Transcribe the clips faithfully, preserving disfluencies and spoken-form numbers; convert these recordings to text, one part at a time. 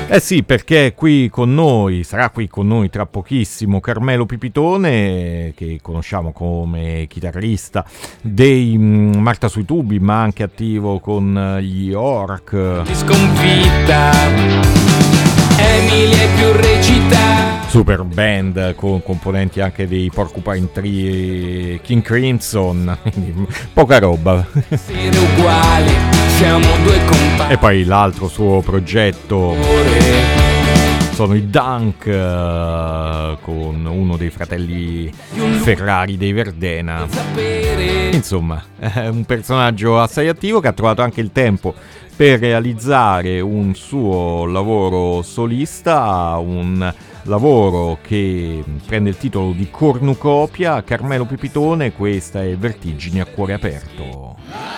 Eh sì, perché qui con noi, sarà qui con noi tra pochissimo, Carmelo Pipitone, che conosciamo come chitarrista dei mm, Marta sui tubi, ma anche attivo con gli York. Sconfitta, Emily è più recita. Super band con componenti anche dei Porcupine Tree e King Crimson, quindi poca roba. Essere uguali, siamo due compagni. E poi l'altro suo progetto sono i Dunk, uh, con uno dei fratelli Ferrari dei Verdena. Insomma, è un personaggio assai attivo che ha trovato anche il tempo per realizzare un suo lavoro solista, un lavoro che prende il titolo di Cornucopia. Carmelo Pipitone, questa è Vertigini a cuore aperto.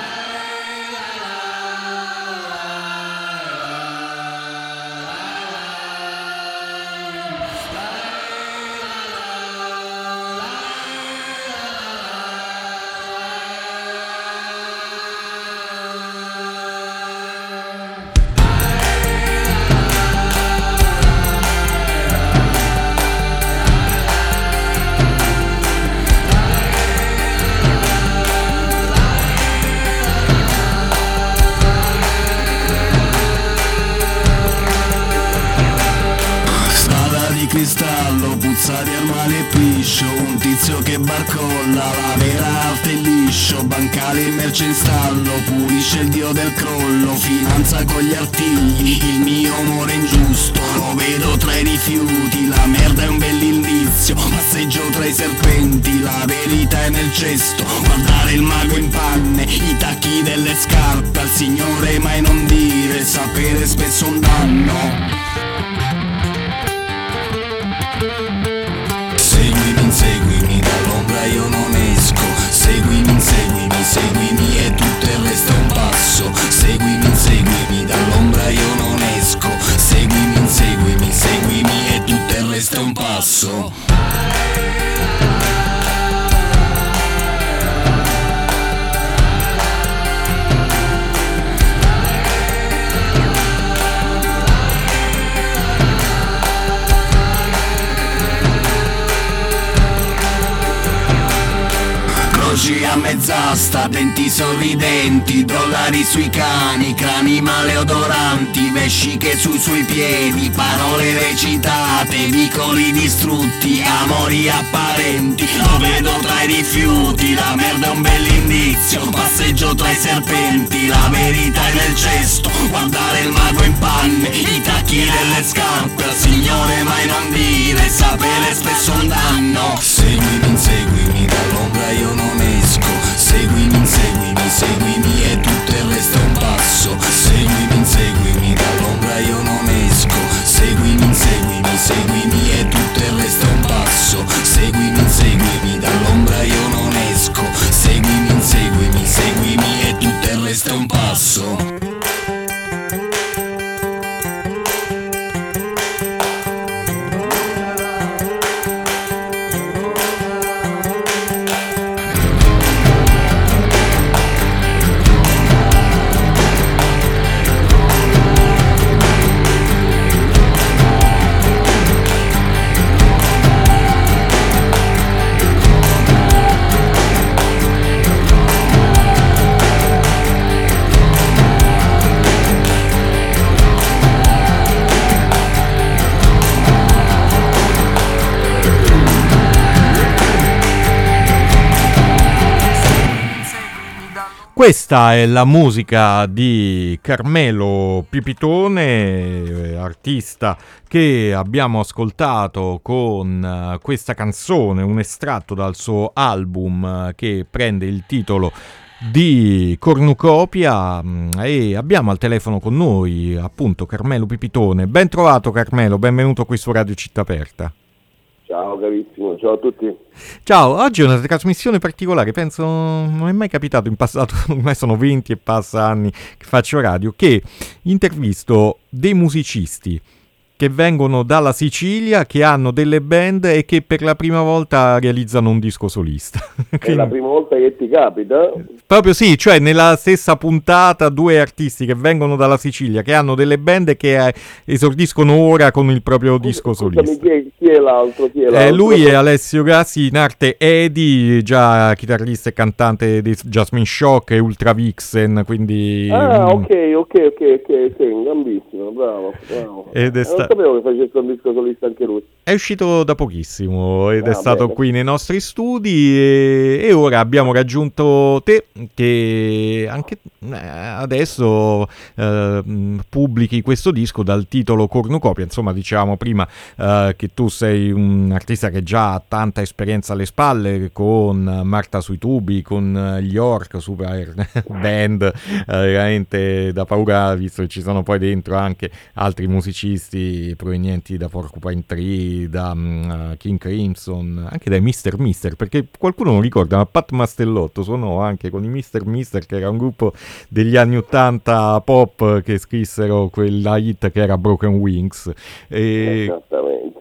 Cristallo, puzzati al male e piscio, un tizio che barcolla, la vera arte è liscio, bancale e merce in stallo, pulisce il dio del crollo, finanza con gli artigli, il mio amore ingiusto, lo vedo tra i rifiuti, la merda è un bell'indizio, passeggio tra i serpenti, la verità è nel cesto, guardare il mago in panne, i tacchi delle scarpe, al Signore mai non dire, sapere spesso un danno. Seguimi, inseguimi, dall'ombra io non esco. Seguimi, inseguimi, seguimi e tutto il resto è un passo. Seguimi, inseguimi, dall'ombra io non esco. Seguimi, inseguimi, seguimi e tutto il resto è un passo. A mezz'asta, denti sorridenti, dollari sui cani, crani maleodoranti, vesciche sui suoi piedi, parole recitate, vicoli distrutti, amori apparenti, lo vedo tra i rifiuti, la merda è un bell'indizio, passeggio tra i serpenti, la verità è nel cesto, guardare il mago in panne, i tacchi delle scarpe, al Signore mai non dire, sapere spesso un danno. Seguimi, inseguimi, dall'ombra io non esco. Seguimi, inseguimi, seguimi e tutto il resto è un passo. Seguimi, inseguimi, dall'ombra io non esco. Seguimi, inseguimi, seguimi e tutto il resto è un passo. Seguimi, inseguimi, dall'ombra io non esco. Seguimi, inseguimi, seguimi e tutto il resto è un passo. Questa è la musica di Carmelo Pipitone, artista che abbiamo ascoltato con questa canzone, un estratto dal suo album che prende il titolo di Cornucopia, e abbiamo al telefono con noi appunto Carmelo Pipitone. Ben trovato Carmelo, benvenuto qui su Radio Città Aperta. Ciao carissimo, ciao a tutti. Ciao, oggi è una trasmissione particolare, penso non è mai capitato in passato, ormai sono venti e passa anni che faccio radio, che intervisto dei musicisti che vengono dalla Sicilia, che hanno delle band e che per la prima volta realizzano un disco solista. È la prima volta che ti capita? Proprio sì, cioè nella stessa puntata due artisti che vengono dalla Sicilia, che hanno delle band che eh, esordiscono ora con il proprio disco solista. Scusami, chi è, chi è l'altro? Chi è l'altro? Eh, lui è Alessio Grassi, in arte Edi, già chitarrista e cantante di Jasmine Shock e Ultra Vixen, quindi... Ah, mm, ok, ok, ok, ok, sì, gambissimo, bravo, bravo. Ed è Eh, sta- Non sapevo che facesse un disco solista anche lui. È uscito da pochissimo ed è Ah, stato bene. qui nei nostri studi e, e ora abbiamo raggiunto te che anche eh, adesso eh, mh, pubblichi questo disco dal titolo Cornucopia. Insomma, diciamo prima eh, che tu sei un artista che già ha tanta esperienza alle spalle con Marta sui tubi, con gli York, super band eh, veramente da paura, visto che ci sono poi dentro anche altri musicisti provenienti da Porcupine Tree, da um, King Crimson, anche dai mister Mister, perché qualcuno non ricorda, ma Pat Mastellotto suonò anche con i mister Mister, che era un gruppo degli anni ottanta pop che scrissero quella hit che era Broken Wings. E... Esattamente.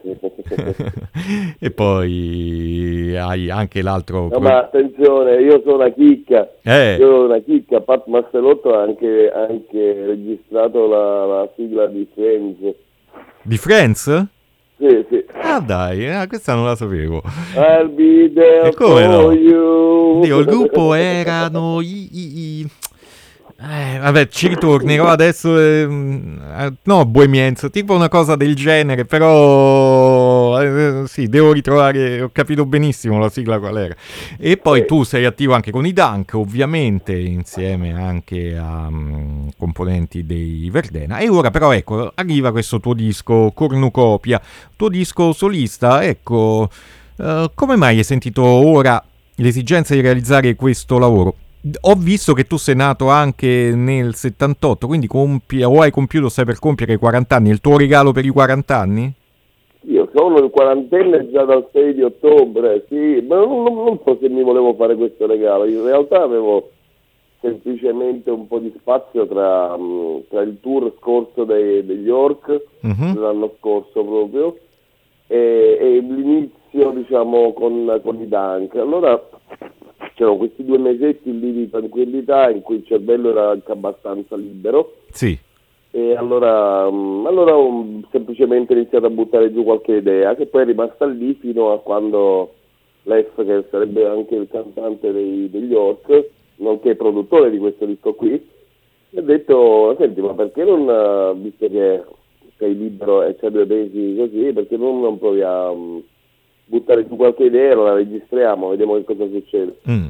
e poi hai anche l'altro... No, ma attenzione, io sono una chicca, Eh. io sono una chicca, Pat Mastelotto ha anche, anche registrato la, la sigla di Friends. Di Friends? Sì, sì. Ah dai, eh, questa non la sapevo. I'll be there E come for no? you. Dio, il gruppo erano i... i- i- Eh, vabbè, ci ritornerò adesso. ehm, eh, no, Bohemians, tipo una cosa del genere, però eh, sì, devo ritrovare, ho capito benissimo la sigla qual era. E poi Sì. tu sei attivo anche con i Dunk, ovviamente, insieme anche a mm, componenti dei Verdena. E ora però, ecco, arriva questo tuo disco, Cornucopia, tuo disco solista, ecco, eh, come mai hai sentito ora l'esigenza di realizzare questo lavoro? Ho visto che tu sei nato anche nel settantotto, quindi compi, o hai compiuto, stai per compiere i quaranta anni, è il tuo regalo per i quaranta anni? Io sono il quarantenne già dal sei di ottobre, sì, ma non, non- non so se mi volevo fare questo regalo, in realtà avevo semplicemente un po' di spazio tra, mh, tra il tour scorso dei- degli York, Mhm. dell'anno scorso proprio, e, e l'inizio diciamo con, con i Dunk. Allora c'erano questi due mesetti lì di tranquillità in cui il cervello era anche abbastanza libero. Sì. E allora, mm, allora ho semplicemente iniziato a buttare giù qualche idea, che poi è rimasta lì fino a quando Lef, che sarebbe anche il cantante dei, degli York, nonché produttore di questo disco qui, mi ha detto: senti, ma perché non, eh, visto che sei libero e c'è due pesi così, perché non, non provi a mm, buttare giù qualche idea, la registriamo, vediamo che cosa succede. Mm.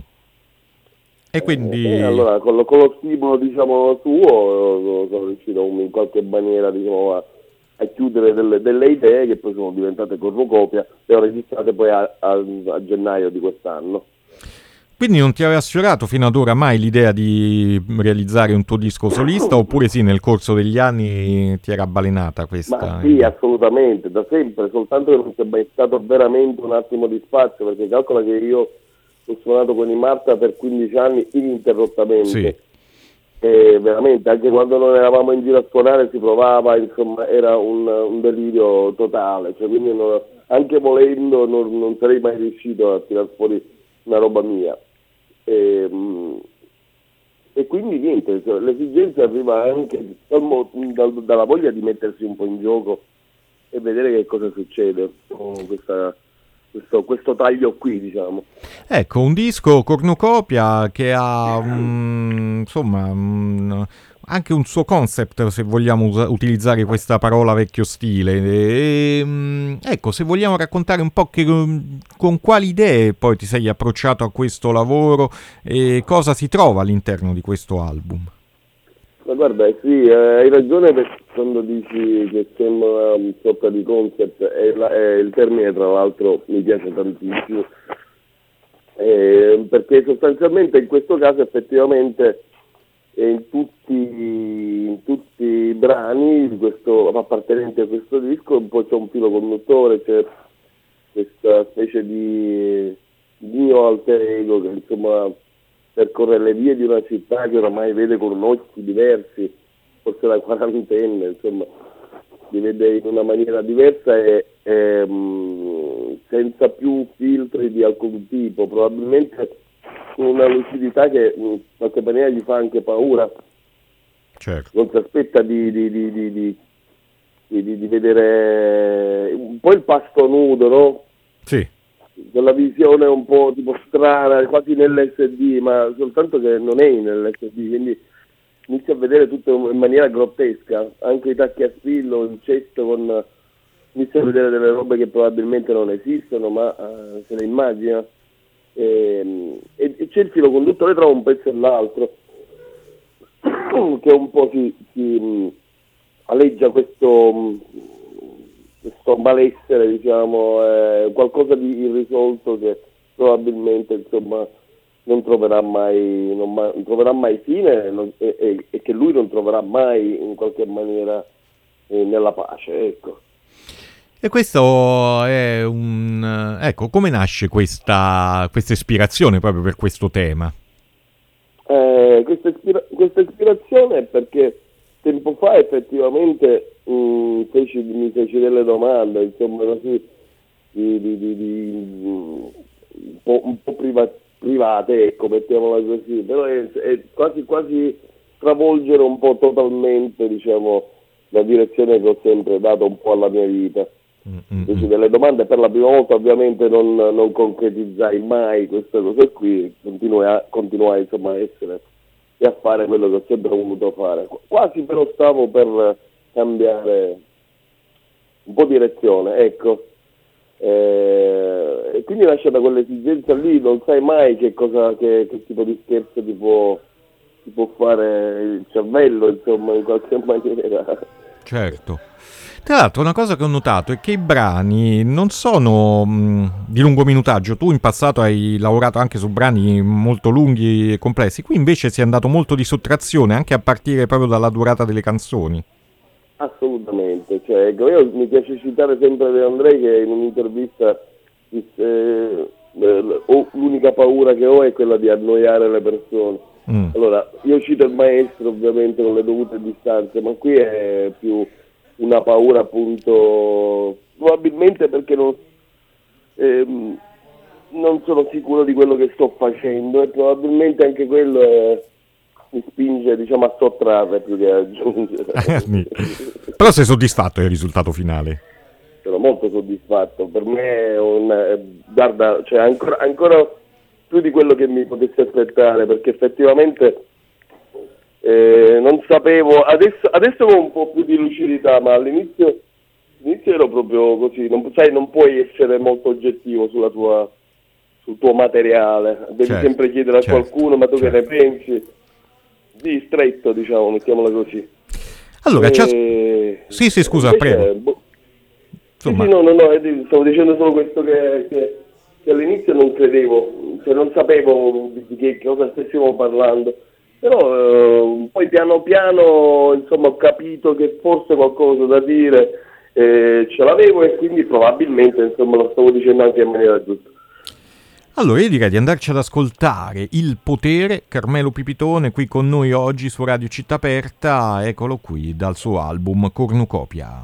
E quindi... E allora con lo, con lo stimolo diciamo suo sono riuscito in qualche maniera diciamo, a, a chiudere delle, delle idee che poi sono diventate cornucopia e ho registrate poi a, a, a gennaio di quest'anno. Quindi non ti aveva sfiorato fino ad ora mai l'idea di realizzare un tuo disco solista, oppure sì, nel corso degli anni ti era balenata questa? Ma sì, idea? assolutamente, da sempre, soltanto che non c'è mai stato veramente un attimo di spazio, perché calcola che io ho suonato con i Marta per quindici anni ininterrottamente. Sì. E veramente, anche quando non eravamo in giro a suonare si provava, insomma, era un, un delirio totale, cioè, quindi non- anche volendo non, non sarei mai riuscito a tirar fuori una roba mia. E, mm, e quindi niente, cioè, l'esigenza arriva anche dal mo- dal- dalla voglia di mettersi un po' in gioco e vedere che cosa succede con questa, questo, questo taglio qui, diciamo. Ecco, un disco cornucopia che ha un- insomma un- anche un suo concept, se vogliamo usa- utilizzare questa parola vecchio stile. E, mm, ecco, se vogliamo raccontare un po' che, con quali idee poi ti sei approcciato a questo lavoro e cosa si trova all'interno di questo album. Ma guarda, eh, sì, eh, hai ragione per- quando dici che sembra una sorta di concept, e la- e il termine tra l'altro mi piace tantissimo, eh, perché sostanzialmente in questo caso effettivamente eh, in tutti, in tutti i brani di questo, appartenenti a questo disco un po' c'è un filo conduttore, c'è questa specie di mio alter ego che insomma percorre le vie di una città che oramai vede con occhi diversi, forse da quarantenne, insomma, di, li vede in una maniera diversa e, e mh, senza più filtri di alcun tipo, probabilmente con una lucidità che in qualche maniera gli fa anche paura. Certo. Non si aspetta di, di, di, di, di, di, di vedere un po' il pasto nudo, no? Sì. Quella visione un po' tipo strana, quasi nell'esse di, ma soltanto che non è nell'esse di, quindi inizia a vedere tutto in maniera grottesca, anche i tacchi a spillo, il cesto, con inizia a vedere delle robe che probabilmente non esistono, ma uh, se le immagina. E, e, e c'è il filo conduttore tra un pezzo e l'altro, che un po' si, si mh, aleggia questo... Mh, questo malessere, diciamo, è qualcosa di irrisolto che probabilmente, insomma, non troverà mai, non, ma, non troverà mai fine non, e, e, e che lui non troverà mai in qualche maniera eh, nella pace, ecco. E questo è un... ecco, come nasce questa, questa ispirazione proprio per questo tema? Eh, questa, ispira- questa ispirazione è perché tempo fa effettivamente mh, feci, mi feci delle domande, insomma, così, di, di, di, di, un po', un po' priva- private, ecco, mettiamola così, però è, è quasi quasi stravolgere un po' totalmente, diciamo, la direzione che ho sempre dato un po' alla mia vita. Mm-hmm. Feci delle domande, per la prima volta ovviamente non, non concretizzai mai queste cose qui, continuai, continuai insomma a essere e a fare quello che ho sempre voluto fare. Quasi però stavo per cambiare un po' direzione, ecco. Eh, e quindi nasce da quell'esigenza lì, non sai mai che cosa, che, che tipo di scherzo ti può, ti può fare il cervello, insomma, in qualche maniera. Certo. Tra l'altro una cosa che ho notato è che i brani non sono mh, di lungo minutaggio. Tu in passato hai lavorato anche su brani molto lunghi e complessi, qui invece si è andato molto di sottrazione, anche a partire proprio dalla durata delle canzoni. Assolutamente, cioè, io mi piace citare sempre De André che in un'intervista disse eh, l'unica paura che ho è quella di annoiare le persone. Mm. Allora, io cito il maestro ovviamente con le dovute distanze, ma qui è più una paura appunto, probabilmente perché non, ehm, non sono sicuro di quello che sto facendo e probabilmente anche quello è, mi spinge, diciamo, a sottrarre più che a aggiungere. Però sei soddisfatto del risultato finale? Sono molto soddisfatto, per me è un, eh, guarda, cioè ancora, ancora più di quello che mi potessi aspettare, perché effettivamente Eh, non sapevo, adesso, adesso ho un po' più di lucidità, ma all'inizio, all'inizio ero proprio così, non, sai, non puoi essere molto oggettivo sulla tua, sul tuo materiale, devi certo, sempre chiedere a certo, qualcuno, ma tu certo. che ne pensi? Di stretto, diciamo, mettiamola così. Allora, e... cias... sì, sì, scusa, prego. Bo... Sì, sì, no, no, no, stavo dicendo solo questo che, che, che all'inizio non credevo, cioè non sapevo di che cosa stessimo parlando. Però eh, poi piano piano insomma ho capito che forse qualcosa da dire eh, ce l'avevo e quindi probabilmente insomma lo stavo dicendo anche in maniera giusta. Allora io direi di andarci ad ascoltare Il Potere, Carmelo Pipitone qui con noi oggi su Radio Città Aperta, eccolo qui dal suo album Cornucopia.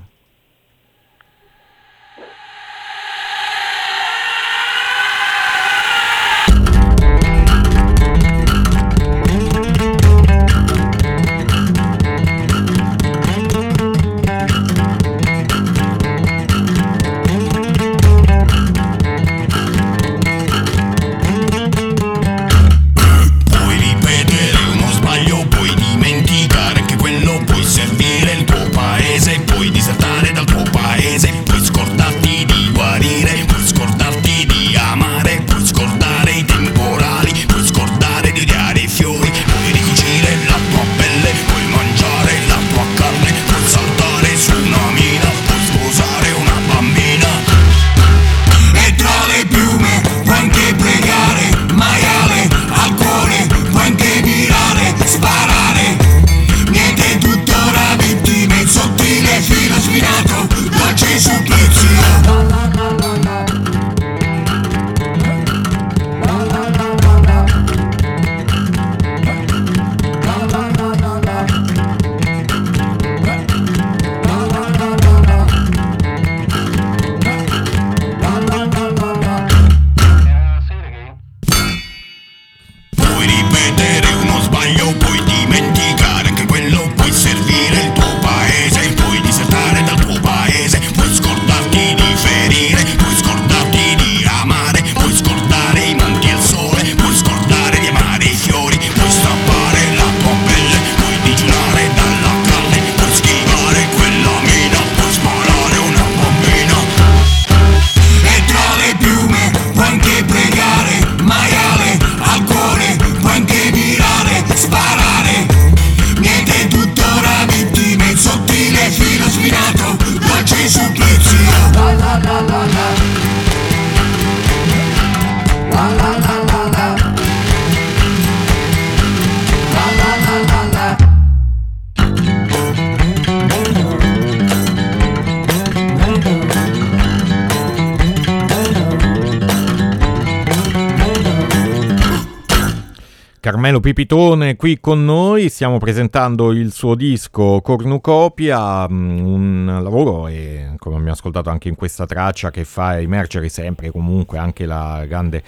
Carmelo Pipitone qui con noi, stiamo presentando il suo disco Cornucopia, un lavoro, e come abbiamo ascoltato anche in questa traccia, che fa emergere sempre comunque anche la grande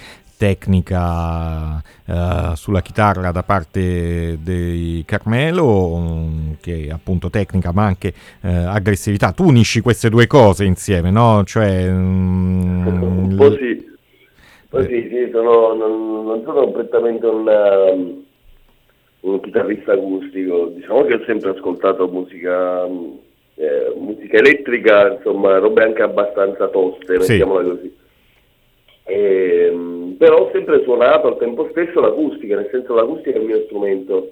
tecnica uh, sulla chitarra da parte di Carmelo, um, che è appunto tecnica ma anche uh, aggressività. Tu unisci queste due cose insieme, no? Cioè um, un po' sì. Poi sì, sì, sono, non, non sono prettamente un, un chitarrista acustico, diciamo che ho sempre ascoltato musica, eh, musica elettrica, insomma, robe anche abbastanza toste, mettiamola sì. così. E, però ho sempre suonato al tempo stesso l'acustica, nel senso l'acustica è il mio strumento,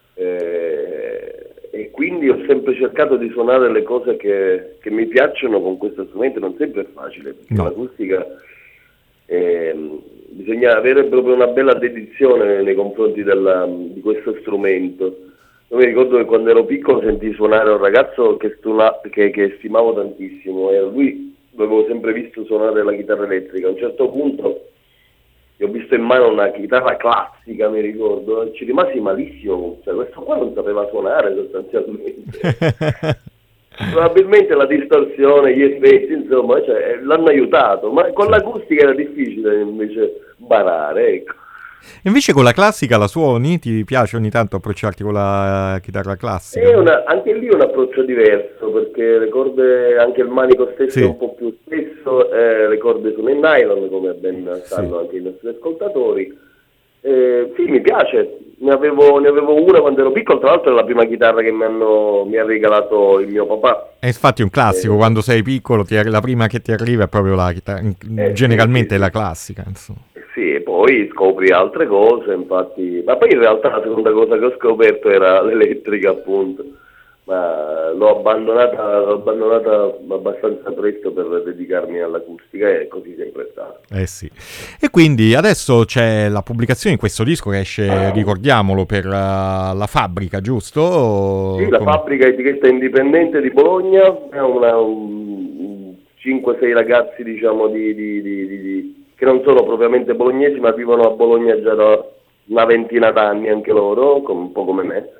eh, e quindi ho sempre cercato di suonare le cose che, che mi piacciono con questo strumento. Non sempre è facile, perché no. l'acustica... Eh, bisogna avere proprio una bella dedizione nei confronti della, di questo strumento. Io mi ricordo che quando ero piccolo sentii suonare un ragazzo che, stuna, che, che stimavo tantissimo, e lui l'avevo sempre visto suonare la chitarra elettrica. A un certo punto gli ho visto in mano una chitarra classica, mi ricordo, e ci rimasi malissimo, cioè, questo qua non sapeva suonare sostanzialmente. Probabilmente la distorsione, gli effetti, insomma, cioè, l'hanno aiutato, ma con l'acustica era difficile invece barare, ecco. Invece con la classica la suoni? Ti piace ogni tanto approcciarti con la chitarra classica? È una, anche lì è un approccio diverso, perché le corde, anche il manico stesso sì. è un po' più spesso, eh, le corde sono in nylon, come ben sanno sì. anche i nostri ascoltatori. Eh, sì, mi piace, ne avevo, ne avevo una quando ero piccolo, tra l'altro è la prima chitarra che mi, hanno, mi ha regalato il mio papà. È infatti un classico, eh, quando sei piccolo ti, la prima che ti arriva è proprio la chitarra, eh, generalmente sì, sì, è la classica, insomma. Sì, e poi scopri altre cose, infatti, ma poi in realtà la seconda cosa che ho scoperto era l'elettrica, appunto. Ma l'ho abbandonata, l'ho abbandonata abbastanza presto per dedicarmi all'acustica, e così sempre è stato. Eh sì. E quindi adesso c'è la pubblicazione di questo disco che esce, ricordiamolo, per uh, la Fabbrica, giusto? Sì, la Come... Fabbrica, etichetta indipendente di Bologna, è una, un, cinque sei ragazzi, diciamo, di, di, di, di, di, che non sono propriamente bolognesi, ma vivono a Bologna già da una ventina d'anni anche loro, un po' come me.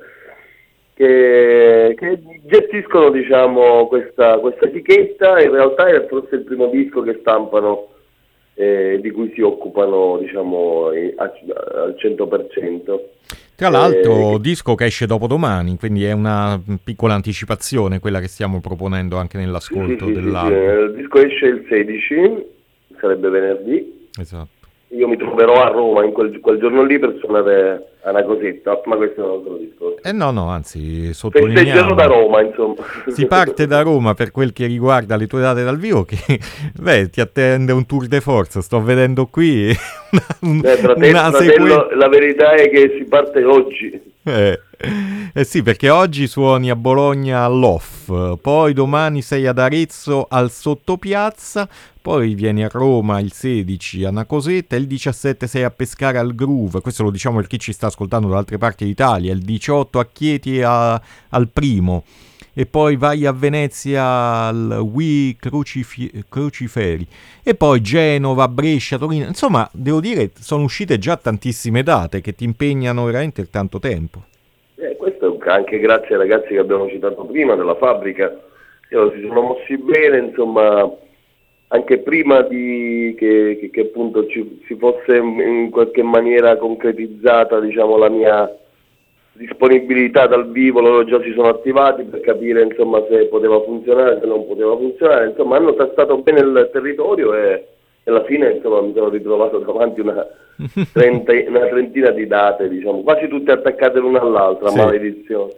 Che, che gestiscono, diciamo, questa, questa etichetta. In realtà è forse il primo disco che stampano, eh, di cui si occupano, diciamo, a, al cento per cento. Tra l'altro eh, disco che esce dopodomani, quindi è una piccola anticipazione quella che stiamo proponendo anche nell'ascolto sì, sì, dell'album. Sì, sì. Il disco esce il sedici, sarebbe venerdì. Esatto. Io mi troverò a Roma in quel, quel giorno lì per suonare a una cosetta, ma questo è un altro discorso. Eh no, no, anzi, sottolineiamo. Festeggiano da Roma, insomma. Si parte da Roma per quel che riguarda le tue date dal vivo, che, beh, ti attende un tour de forza, sto vedendo qui una, un, eh, fratello, una fratello, sequen- la verità è che si parte oggi. Eh. eh sì, perché oggi suoni a Bologna all'Off, poi domani sei ad Arezzo al Sottopiazza, poi vieni a Roma il sedici a una cosetta, il diciassette sei a Pescara al Groove, questo lo diciamo per chi ci sta ascoltando da altre parti d'Italia, il diciotto a Chieti a, al Primo, e poi vai a Venezia al Wii Crucifi- Cruciferi, e poi Genova, Brescia, Torino. Insomma, devo dire, sono uscite già tantissime date che ti impegnano veramente tanto tempo. Eh, questo anche grazie ai ragazzi che abbiamo citato prima della Fabbrica, io, si sono mossi bene, insomma, anche prima di che, che, che appunto ci, si fosse in qualche maniera concretizzata, diciamo, la mia disponibilità dal vivo. Loro già si sono attivati per capire, insomma, se poteva funzionare, se non poteva funzionare, insomma hanno tastato bene il territorio, e, e alla fine, insomma, mi sono ritrovato davanti una, trenta, una trentina di date, diciamo, quasi tutte attaccate l'una all'altra, sì. Maledizione.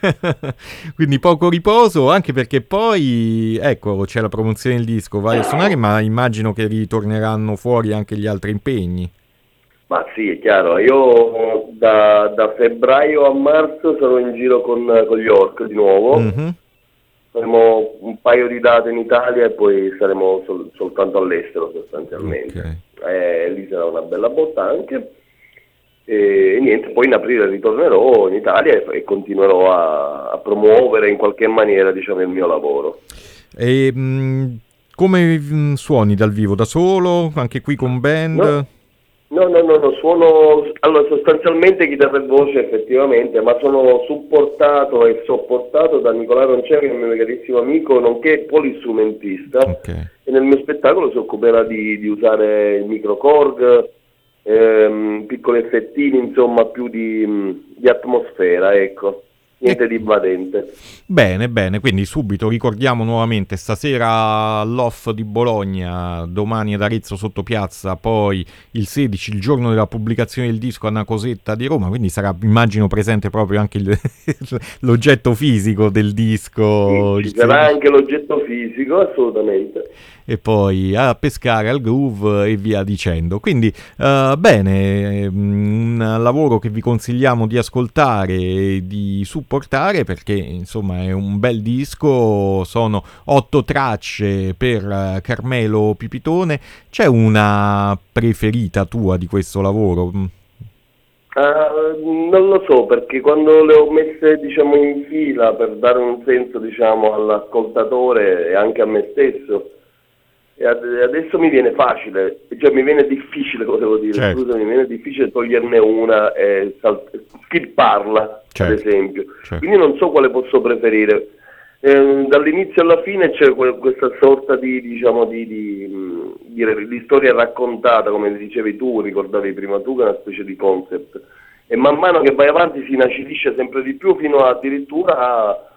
Quindi poco riposo, anche perché poi, ecco, c'è la promozione del disco, vai a suonare, ma immagino che ritorneranno fuori anche gli altri impegni. Ma sì, è chiaro, io da, da febbraio a marzo sarò in giro con, con gli Orc di nuovo, mm-hmm. Faremo un paio di date in Italia e poi saremo sol, soltanto all'estero sostanzialmente, okay. eh, lì sarà una bella botta anche, e, e niente, poi in aprile ritornerò in Italia e, e continuerò a, a promuovere in qualche maniera, diciamo, il mio lavoro. E mh, come mh, suoni dal vivo? Da solo? Anche qui con band? No. No, no, no, no, suono, allora sostanzialmente chitarra e voce effettivamente, ma sono supportato e sopportato da Nicolò Roncero, che è un mio carissimo amico, nonché polistrumentista, Okay. e nel mio spettacolo si occuperà di, di usare il microcorg, ehm, piccoli effettini, insomma più di, di atmosfera, ecco. Niente di invadente. Bene, bene, quindi subito ricordiamo nuovamente stasera all'Off di Bologna, domani ad Arezzo sotto piazza, poi il sedici, il giorno della pubblicazione del disco, a Una Cosetta di Roma, quindi sarà, immagino, presente proprio anche il, l'oggetto fisico del disco. Sì, ci sarà anche l'oggetto fisico, assolutamente. E poi a pescare al groove e via dicendo. Quindi uh, bene, un lavoro che vi consigliamo di ascoltare e di supportare, perché insomma è un bel disco, sono otto tracce per uh, Carmelo Pipitone. C'è una preferita tua di questo lavoro? Uh, non lo so, perché quando le ho messe, diciamo, in fila per dare un senso, diciamo, all'ascoltatore e anche a me stesso, e adesso mi viene facile, cioè mi viene difficile, cosa devo dire, certo. Scusa, mi viene difficile toglierne una e sal- skipparla, certo. ad esempio. Certo. Quindi non so quale posso preferire. Eh, dall'inizio alla fine c'è que- questa sorta di, diciamo, di, di, di, di storia raccontata, come dicevi tu, ricordavi prima tu, che è una specie di concept. E man mano che vai avanti si inacidisce sempre di più, fino addirittura a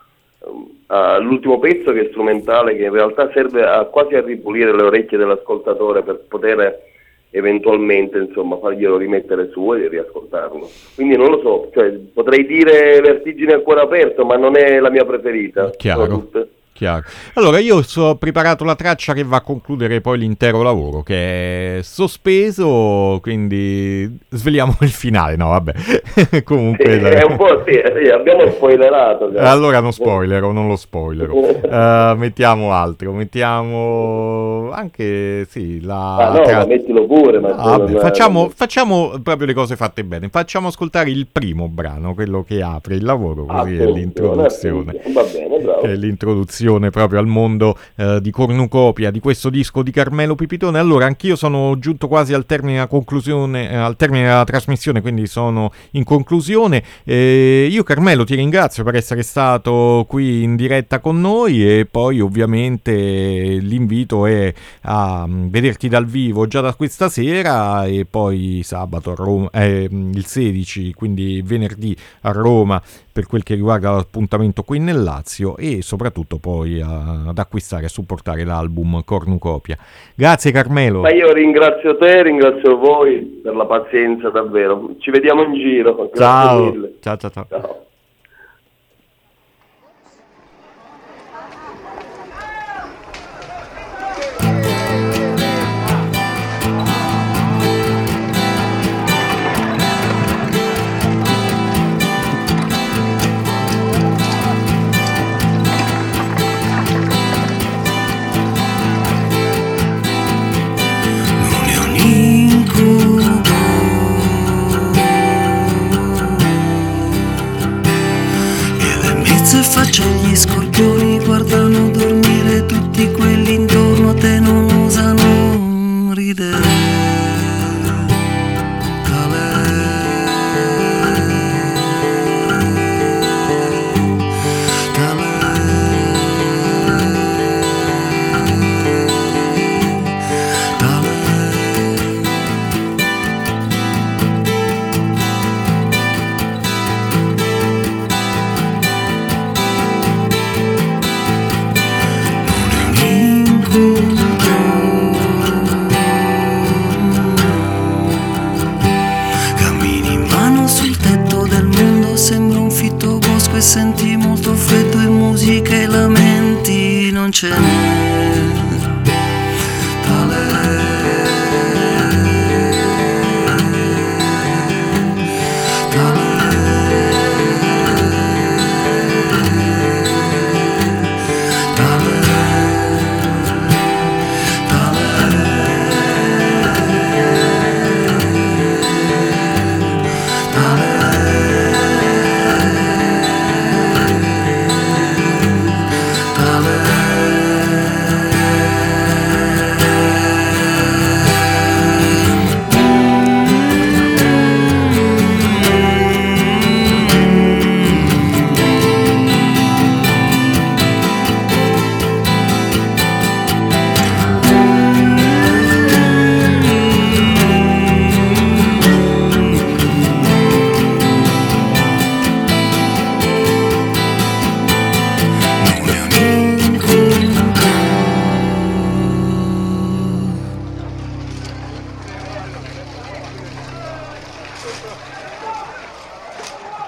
all'ultimo pezzo, che è strumentale, che in realtà serve a quasi a ripulire le orecchie dell'ascoltatore per poter eventualmente, insomma, farglielo rimettere su e riascoltarlo. Quindi non lo so, cioè, potrei dire Vertigine a cuore aperto, ma non è la mia preferita. Chiaro. Chiaro. Allora io ho preparato la traccia che va a concludere poi l'intero lavoro, che è sospeso, quindi sveliamo il finale. No, vabbè. Comunque sì, è un po', sì, sì, abbiamo spoilerato. Cioè. Allora non spoilero, non lo spoilero. uh, mettiamo altro, mettiamo anche sì la ah, no, tra... ma mettilo pure. Ma ah, vabbè, non... facciamo, facciamo proprio le cose fatte bene. Facciamo ascoltare il primo brano, quello che apre il lavoro, così ah, è l'introduzione. Va bene, bravo. È l'introduzione proprio al mondo eh, di cornucopia di questo disco di Carmelo Pipitone. Allora anch'io sono giunto quasi al termine della conclusione, eh, al termine della trasmissione, quindi sono in conclusione. Eh, io Carmelo ti ringrazio per essere stato qui in diretta con noi, e poi ovviamente l'invito è a vederti dal vivo già da questa sera, e poi sabato a Roma, eh, il sedici, quindi venerdì a Roma, per quel che riguarda l'appuntamento qui nel Lazio, e soprattutto poi a, ad acquistare e supportare l'album Cornucopia. Grazie Carmelo. Ma io ringrazio te, ringrazio voi per la pazienza, davvero. Ci vediamo in giro. Grazie ciao. mille. Ciao ciao ciao. Ciao. Faccio gli scorpioni, guardano dormire, tutti quelli intorno a te non osano ridere. Senti molto freddo e musica e lamenti non ce n'è.